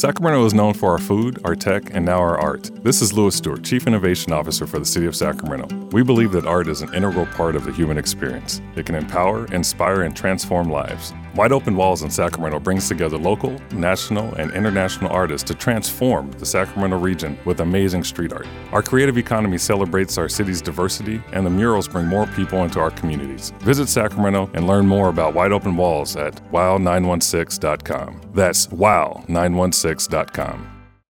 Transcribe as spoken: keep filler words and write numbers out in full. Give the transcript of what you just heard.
Sacramento is known for our food, our tech, and now our art. This is Louis Stewart, Chief Innovation Officer for the City of Sacramento. We believe that art is an integral part of the human experience. It can empower, inspire, and transform lives. Wide Open Walls in Sacramento brings together local, national, and international artists to transform the Sacramento region with amazing street art. Our creative economy celebrates our city's diversity, and the murals bring more people into our communities. Visit Sacramento and learn more about Wide Open Walls at wow nine one six dot com. That's wow nine one six dot com.